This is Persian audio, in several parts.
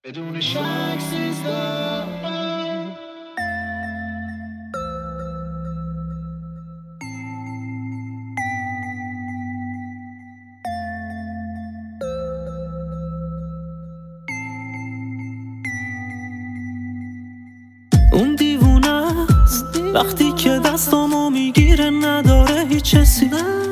بدون شک سیزده. اون دیوونه است وقتی که دستامو میگیره نداره هیچ حسی.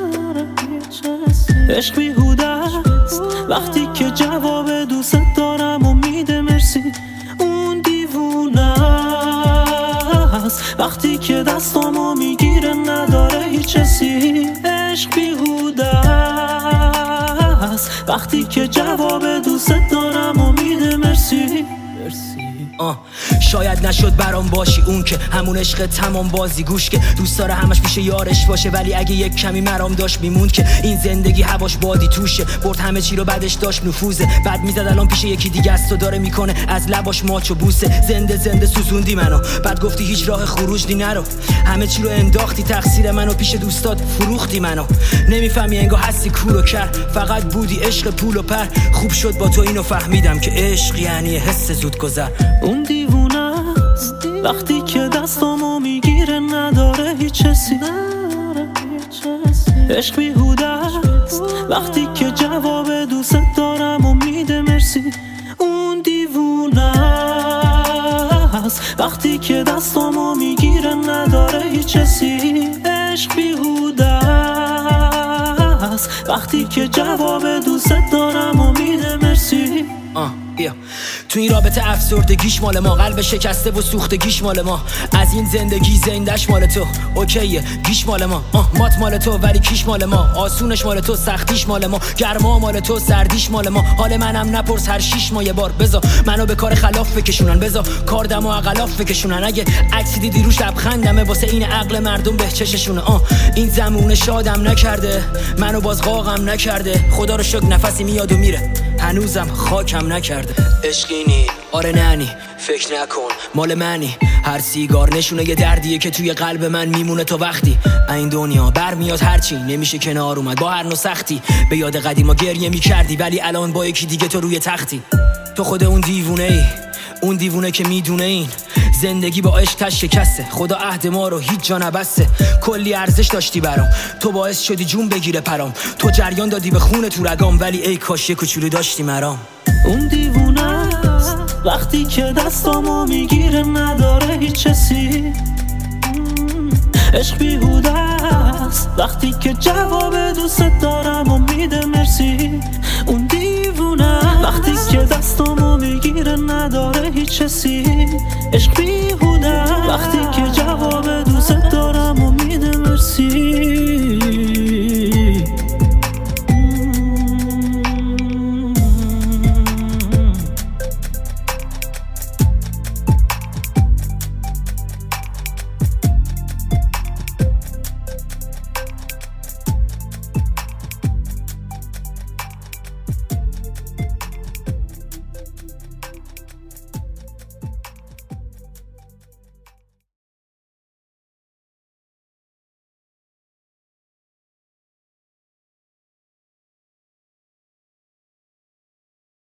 عشق بیهوده است وقتی که جواب دوست دارم و میده مرسی. اون دیوونه است وقتی که دستامو میگیره نداره هیچ حسی. عشق بیهوده است وقتی که جواب دوست دارم و میده مرسی. شاید نشد برام باشی اون که همون عشق تمام بازی گوش که دوست داره همش پیش یارش باشه، ولی اگه یک کمی مرام داشت میموند که این زندگی هواش بادی توشه. برد همه چی رو بعدش داشت نفوذه، بعد میزد الان پیش یکی دیگه است و داره میکنه از لباش ماچ و بوسه. زنده زنده سوزوندی منو، بعد گفتی هیچ راه خروج دی نرو. همه چی رو انداختی تقصیر منو، پیش دوستات فروختی منو. نمیفهمی انگار هستی کور و کر، فقط بودی عشق پول و پر. خوب شد با تو اینو فهمیدم که عشق یعنی حس زود گذر. اون دیوونه است وقتی که دستامو میگیره نداره هیچ حسی. عشق بیهوده است وقتی که جواب دوست دارم و میده مرسی. اون دیوونه است وقتی که دستامو میگیره نداره هیچ حسی. عشق بیهوده است وقتی که جواب دوست دارم و میده مرسی. بیا تو این رابطه افسردگیش مال ما، قلب شکسته و سوختگیش مال ما. از این زندگی زندش مال تو، اوکیه گیش مال ما. مات مال تو ولی کیش مال ما. آسونش مال تو سختیش مال ما. گرما مال تو سردیش مال ما. حال منم نپرس هر 6 ماه یه بار. بذار منو به کار خلاف بکشونن، بذار کار دمو عقلاف بکشونن. اگه عکسی دیدی روش لبخندمه واسه این عقل مردم به چششونه. این زمونه شادم نکرده، منو باز قاقم نکرده. خدا رو شکر نفسی میاد و میره، هنوزم خاکم نکرده. عشقینی آره ننی فکر نکن مال منی. هر سیگار نشونه یه دردیه که توی قلب من میمونه تا وقتی این دنیا برمیاد. هرچی نمیشه کنار اومد با هر نوع سختی. به یاد قدیما گریه میکردی ولی الان با یکی دیگه تو روی تختی. تو خود اون دیوونه ای، اون دیوونه که میدونه این زندگی با عشق تش شکسته. خدا عهد ما رو هیچ جا نبسته. کلی ارزش داشتی برام، تو باعث شدی جون بگیره پرام. تو جریان دادی به خون تو رگام، ولی ای کاش یه کوچولو داشتی مرام. اون دیوونه است وقتی که دستامو میگیره نداره هیچ حسی. عشق بیهوده است وقتی که جواب دوست دارم و میده مرسی. اون دیوونه وقتی که دستامو میگیره نداره هیچ حسی. عشق بیهوده وقتی که جواب